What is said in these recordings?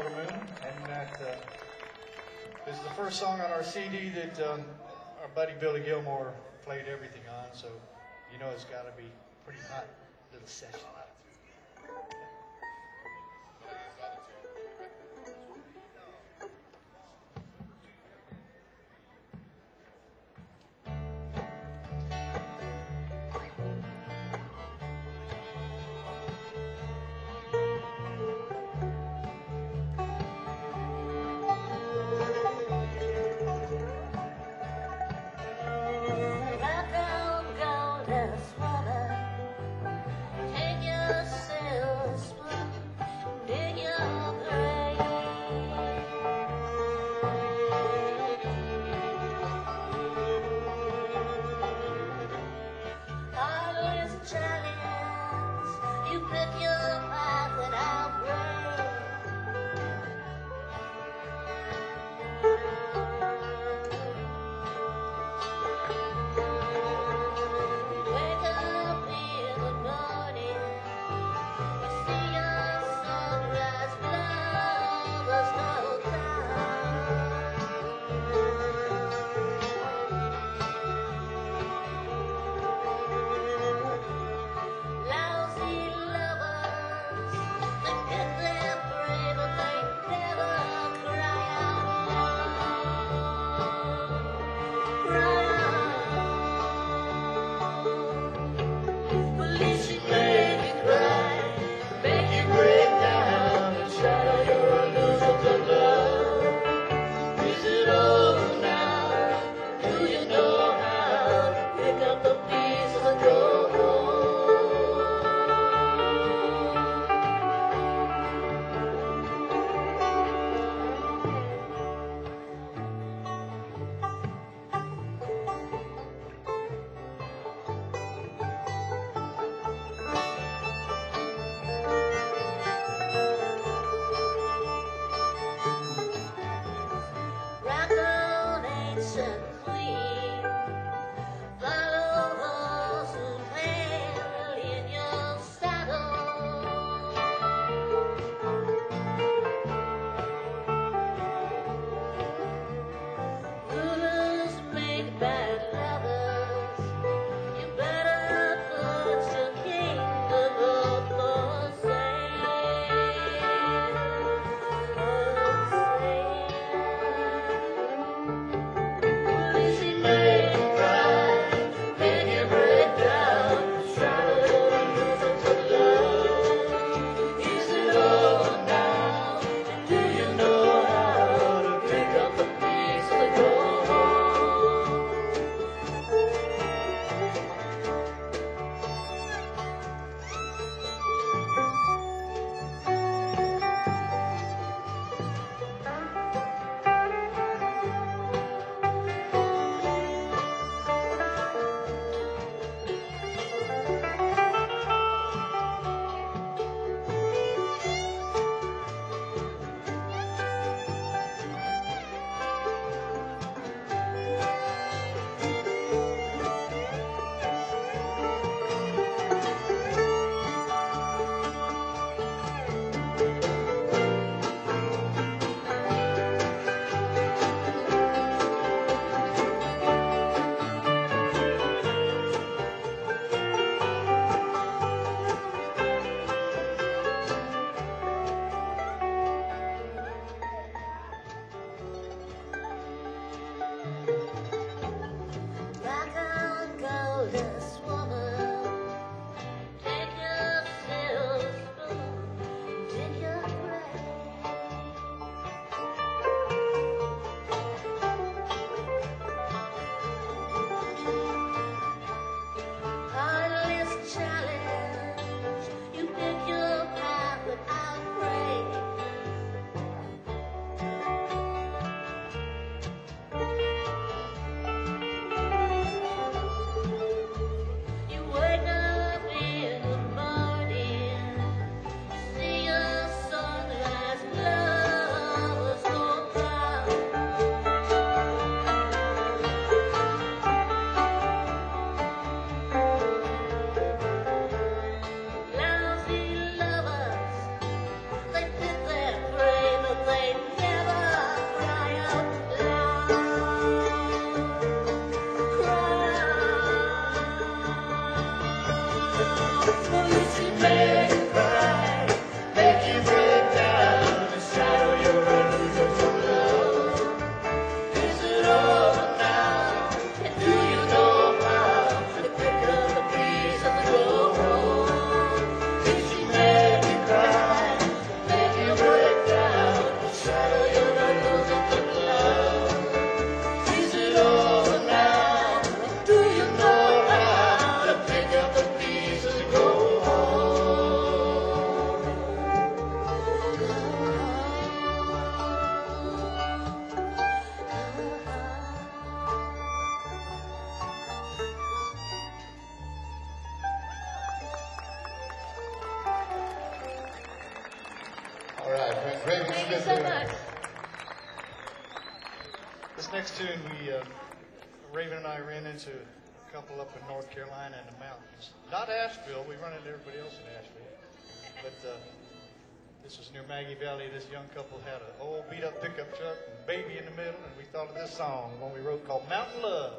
for the Moon, and that this is the first song on our CD that our buddy Billy Gilmore played everything on, so you know it's got to be pretty hot little session. Take your Thank you so much. This next tune, Raven and I ran into a couple up in North Carolina in the mountains. Not Asheville, we run into everybody else in Asheville. But this was near Maggie Valley. This young couple had an old beat up pickup truck and a baby in the middle, and we thought of this song, one we wrote called Mountain Love.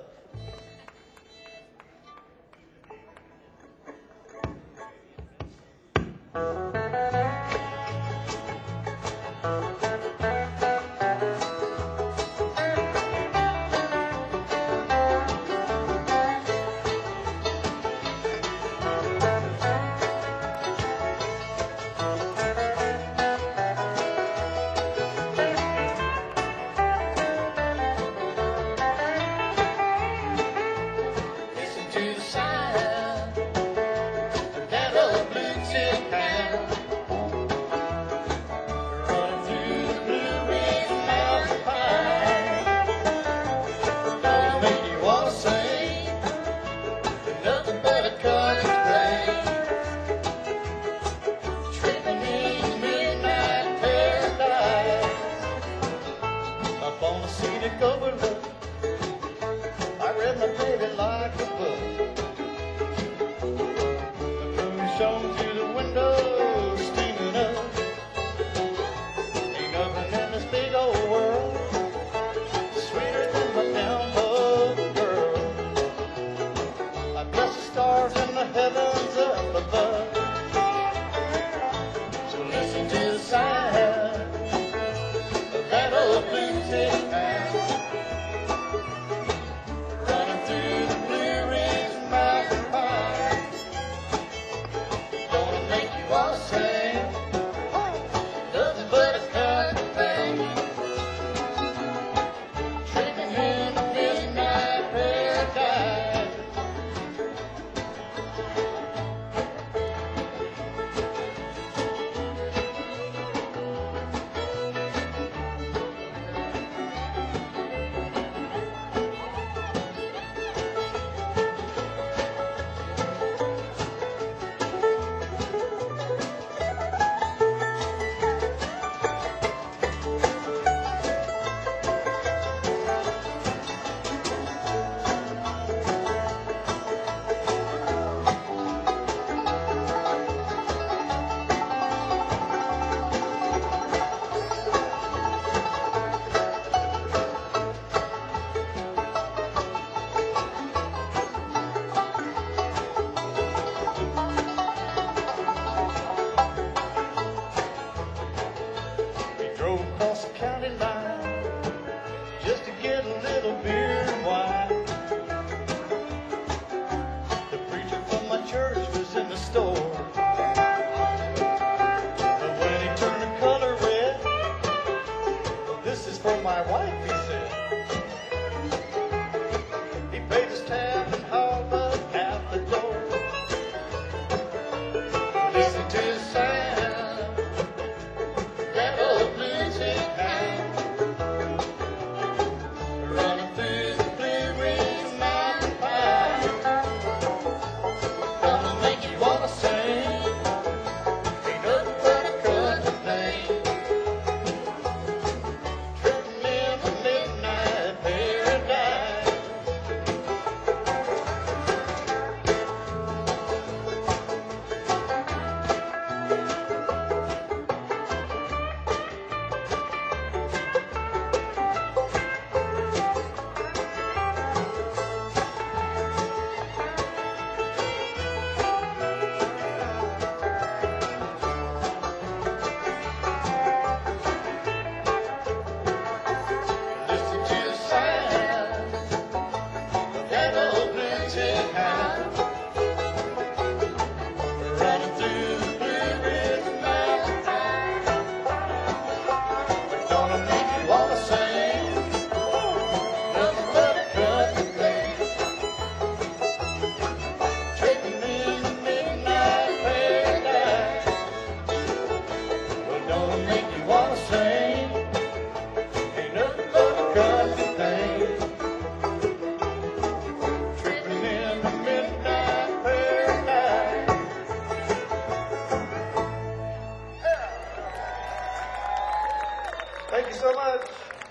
Thank you so much.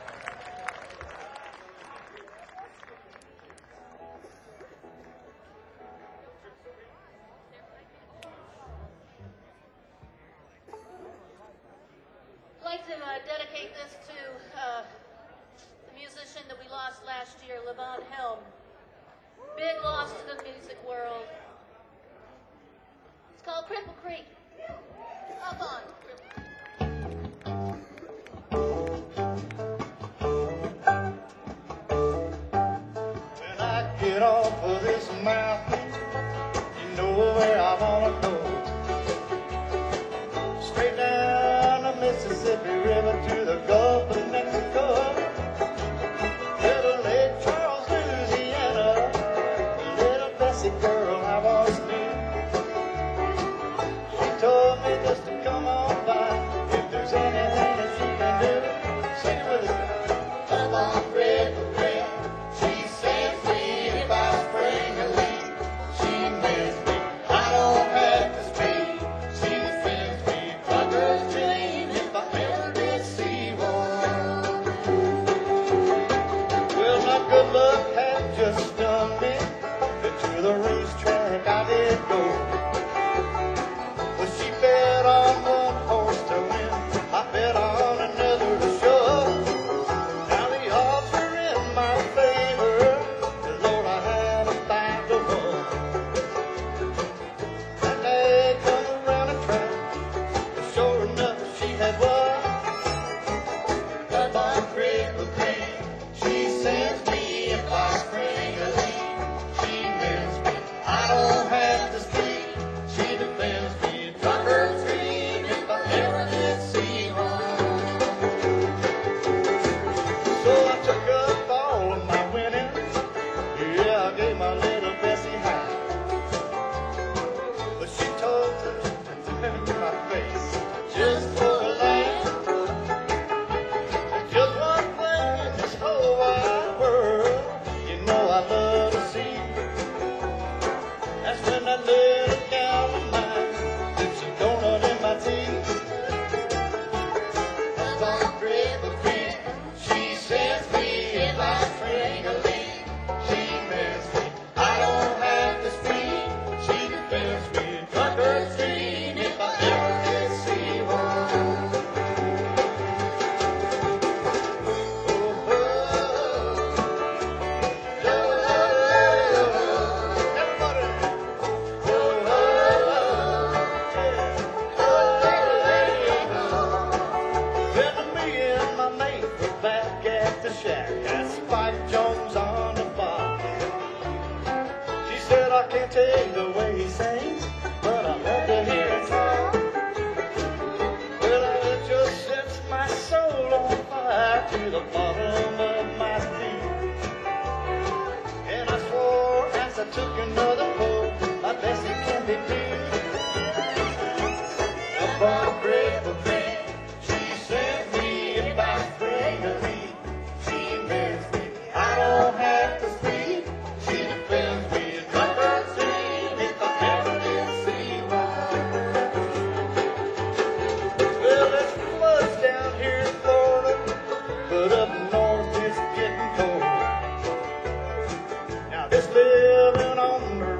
I'd like to dedicate this to the musician that we lost last year, Levon Helm. Big loss to the music world. It's called Cripple Creek. Up on. When I get off of this mountain, you know where I wanna go. Straight down the Mississippi River to the Gulf of Mexico. Little Lake Charles, Louisiana, little Bessie girl I once knew. She told me just to come on by if there's anything that she can do. Sing it with us. Come on, Cripple Creek. She sends me if I spring a leak. She mends me. I don't have to speak. She defends me. Trucker's dream if I ever did see one. Well, my good luck had just done me. But to the racetrack I did go. Well, she bet on one horse to win. I bet on another to show. Now the odds are in my favor. Lord, I had a fight to one. That day come around the track. But sure enough, she had won. Up on Cripple Creek, she sends me if I spring a leak. She mends me. I don't have to speak. She defends me. Trucker's dream if I ever did see one. So I took up all of my winnings. Yeah, I gave my little Bessie high. But she told me to my face just for a laugh. Just one thing in this whole wide world, you know I love to see. That's when that little gal of mine dips a donut in my teeth. Up on Cripple Creek, she sends me if I spring a leak. She mends me. I don't have to speak. She defends me. Trucker's dream if I ever did see one. Oh, everybody. Then me and my mate were back at the shack. Had Spike Jones on the bar. She said, I can't take the way he sings, but I love to hear it talk. Well, it just sets my soul on fire to the bottom of my feet. And I swore as I took another pull, my Bessie can be beat. Up on Cripple Creek, she sends me if I spring a leak. She mends me. I don't have to speak. She defends me. Trucker's dream if I ever did see one. Well, it's floods down here in Florida, but up north it's getting cold. Now this living on the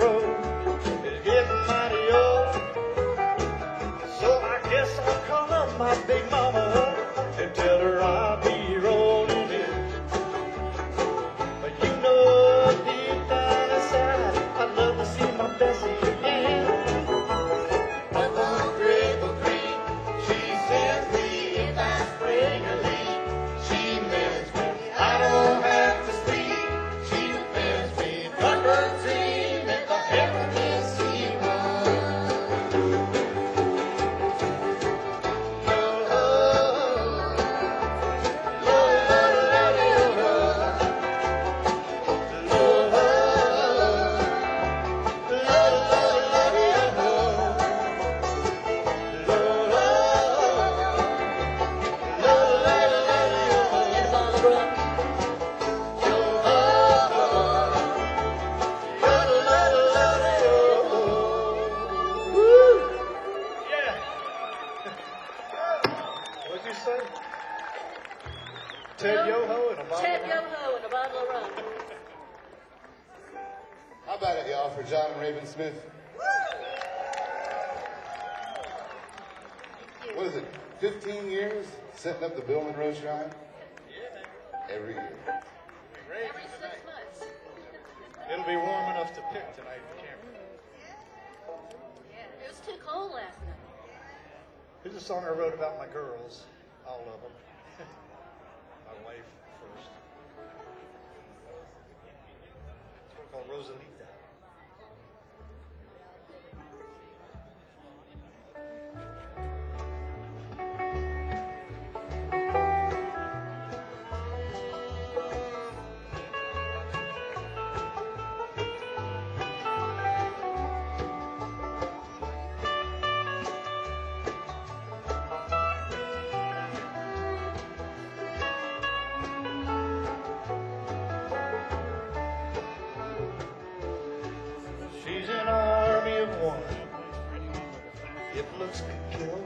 Ted Yoho and a bottle Ted of rum. Yoho and a bottle of rum. How about it, y'all, for John and Raven Smith? What is it, 15 years setting up the Bill Monroe Shrine? Every year. Every 6 months. It'll be warm enough to pick tonight in the camera. Yeah, it was too cold last night. Here's a song I wrote about my girls, all of them. My wife first. It's one called Rosalita. She's an army of one. If looks could kill,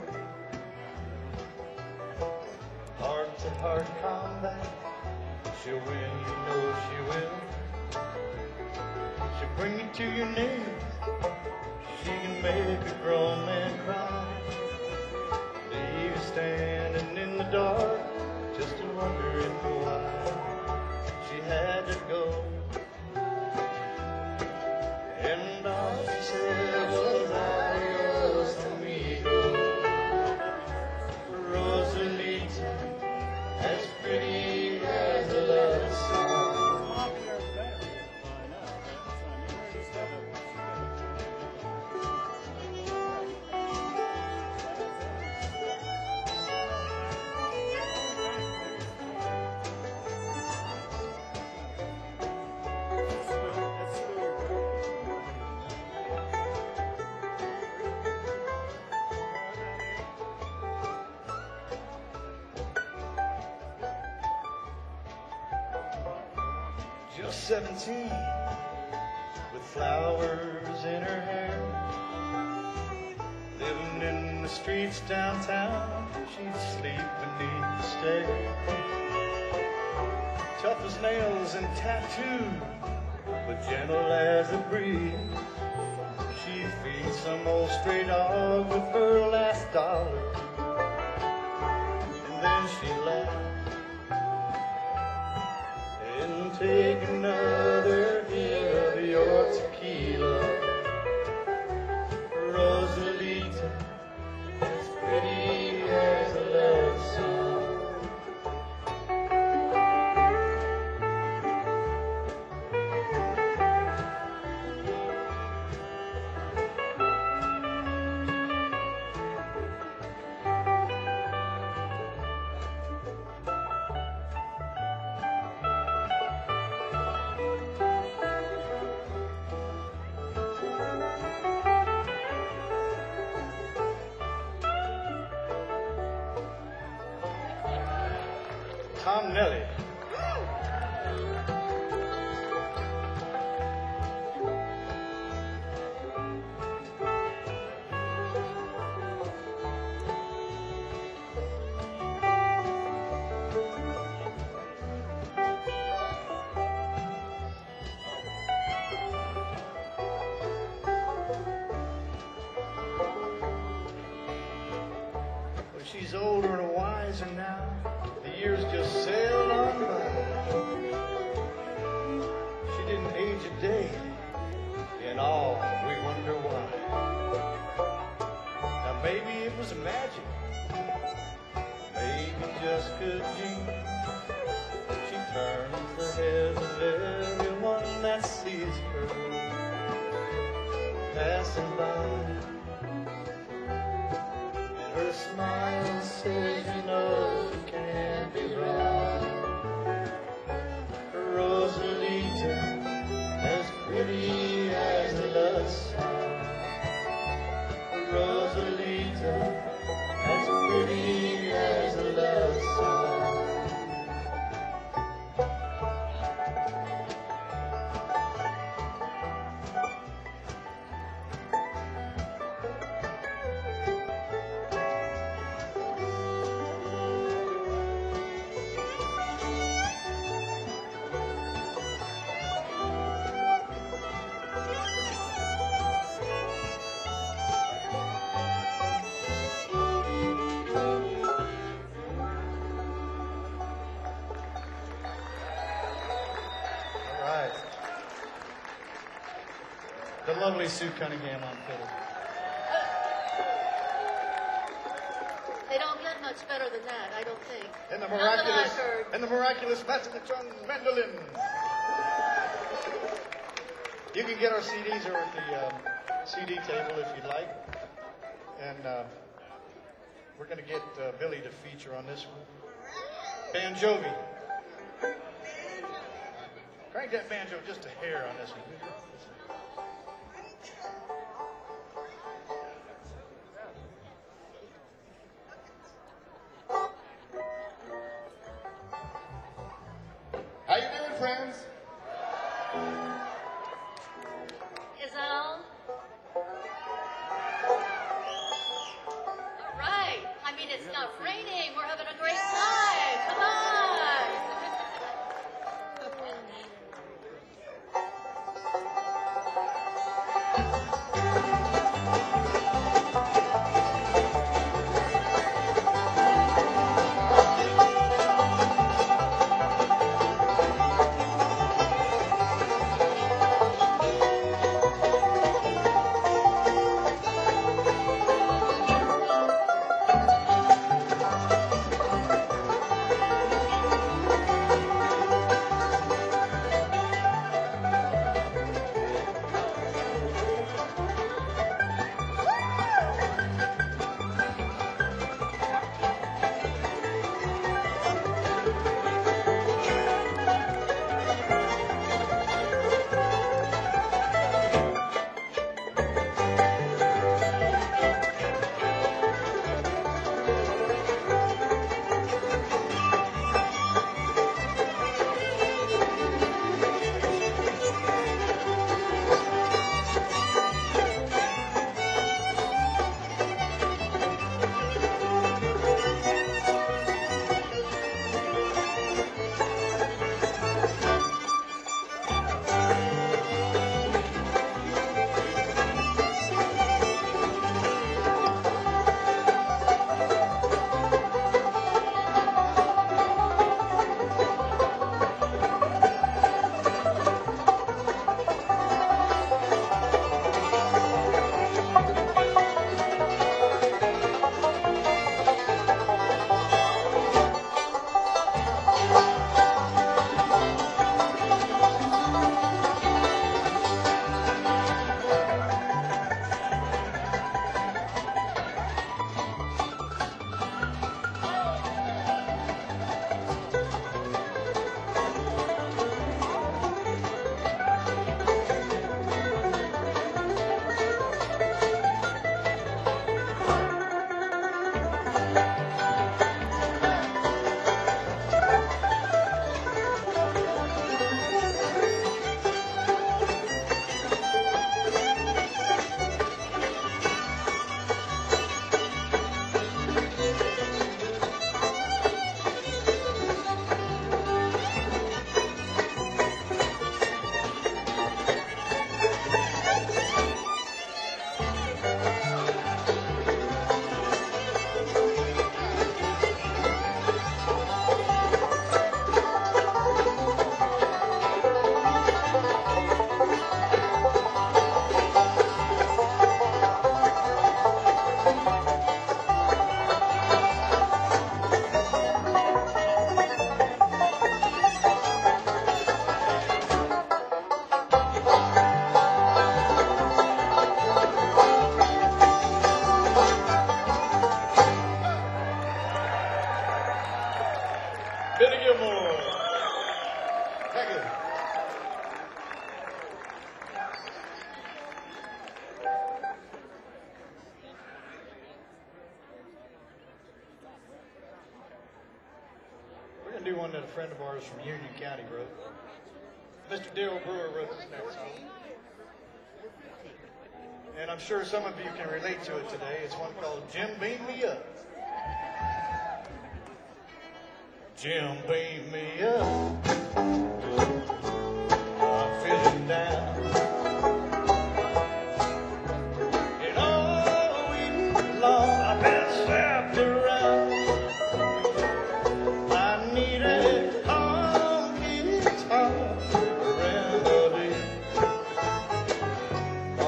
heart-to-heart combat, she'll win, you know she will. She'll bring you to your knees. She can make a grown man cry. Leave you standing in the dark, just wondering why she had to go. And all she said was adios amigo. Rosalita, as pretty as a love song. Just 17, with flowers in her hair, living in the streets downtown. She'd sleep beneath the stairs, tough as nails and tattooed, but gentle as a breeze. She'd feed some old stray dog with her last dollar, and then she laughed and take another hit of your tequila. Rosalita, as pretty as a love song. Tom Nelly. Well, she's older and wiser now. The years just sailed on by. She didn't age a day. In all, we wonder why. Now maybe it was magic. Maybe just good genes. She turns the heads of everyone that sees her passing by. And her smile says, you know, the lovely Sue Cunningham on fiddle. They don't get much better than that, I don't think. And the Not that miraculous, I've heard. and the miraculous Massacatron mandolin. You can get our CDs over at the CD table if you'd like. And we're going to get Billy to feature on this one. Banjovi. Crank that banjo just a hair on this one. How you doing, friends? Is that on? All right. I mean, it's not raining. We're having a great time. Come on. Billy Gilmore. Thank you. We're going to do one that a friend of ours from Union County wrote. Mr. Darrell Brewer wrote this next song. And I'm sure some of you can relate to it today. It's one called Jim Beam Me Up. Jim beam me up. I'm feeling down. And all week long I've been slapped around. I need a honky tonk remedy.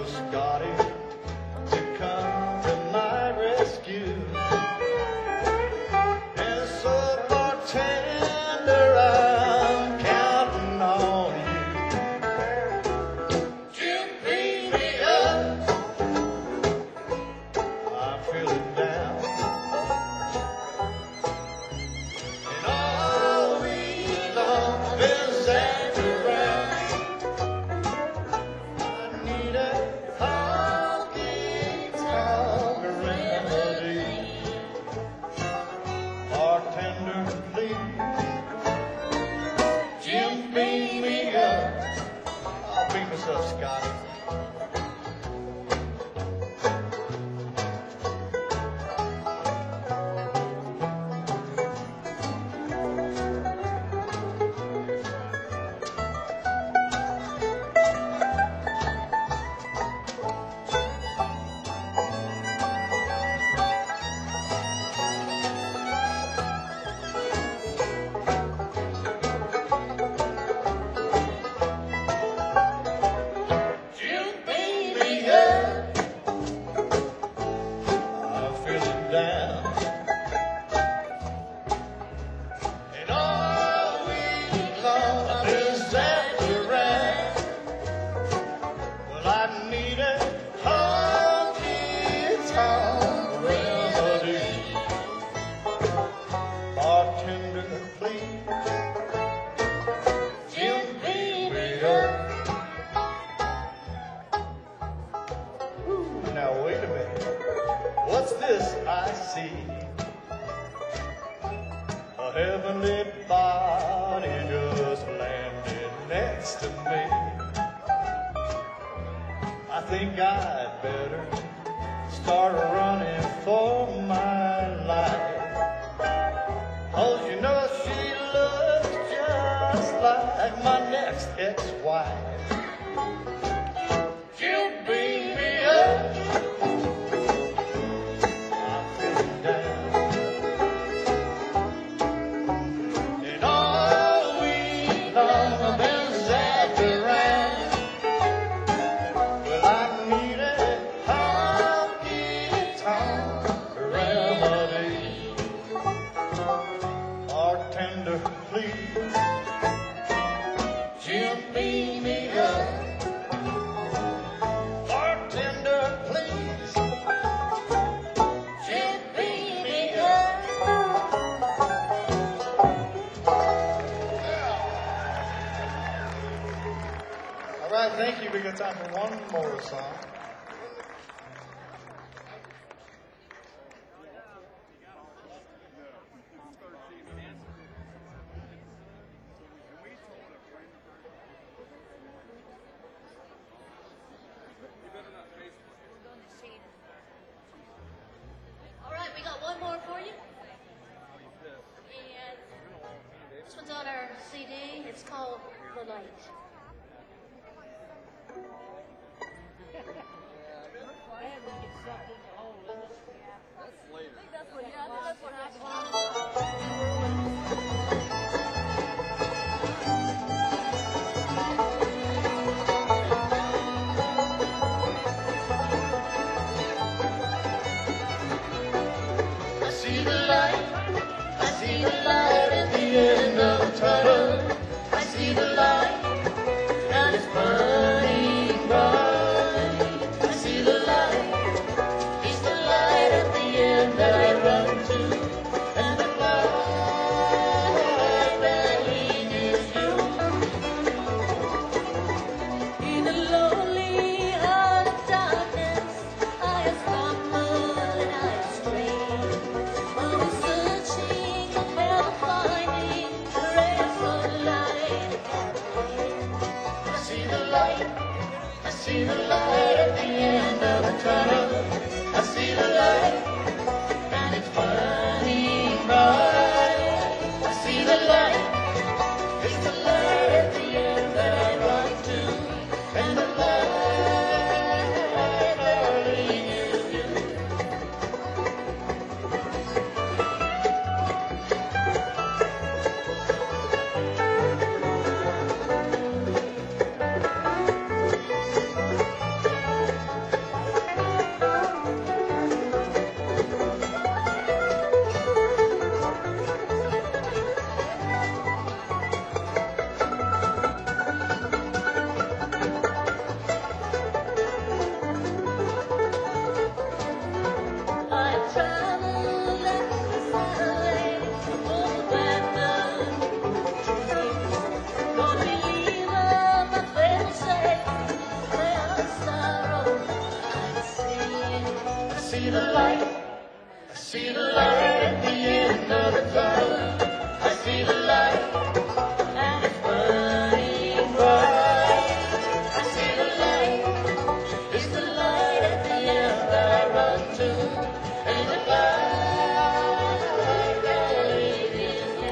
Scotty to come to my rescue. And so, bartender, I'm counting on you. Jim, beat me up. I'm feeling down. And all week long, been sat around. I need a honky-tonk remedy. Bartender, please. Jim, beat me up. I'll beat myself, Scotty. Jim, beat me up. I'm feeling down. And all week long I've been sat around. Well, I need a honky-tonk remedy. Bartender, please. Jim, beat me up. Now wait a minute. What's this I see? A heavenly body just landed next to me. I think I'd better start running for my life. Oh, you know she looks just like my next ex-wife. She'll beat me up. I'm feeling down. And all week long I've been sat around. Well, I need a honky-tonk remedy. Bartender, please. Jim, beat me up. Bartender, please. Jim, beat me up. All right, thank you. We got time for one more song. All right, we got one more for you. And this one's on our CD. It's called The Light. I see the light. I see the light at the end of the tunnel. I see the light, and it's burning bright. I see the light. It's the light at the end that I run to, and the light that leads is you. In the lonely heart of darkness, I have stumbled and I have strayed. Always searching, never finding a ray of light. see the light. I see the light at the end of the tunnel. I see the light, and it's burning bright. I see the light, it's the light at the end that I run to. And the light that is you.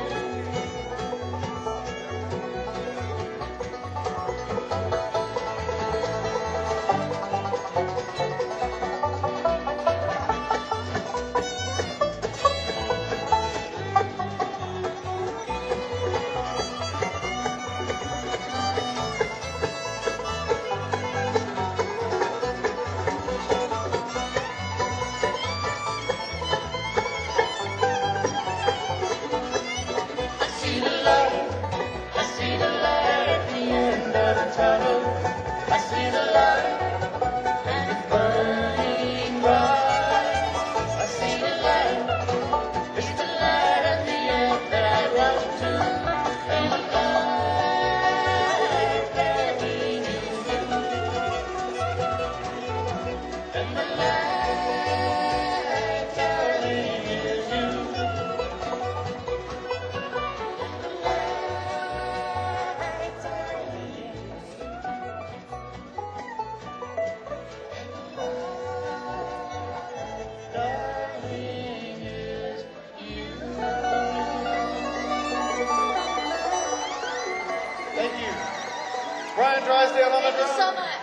I see the light, I see the light at the end of the tunnel. I see the light, and it's burning bright. I see the light, it's the light at the end that I run to. And the light that leads you. And the light that leads you. Thank you. Brian Drysdale on the Thank you drums. so much.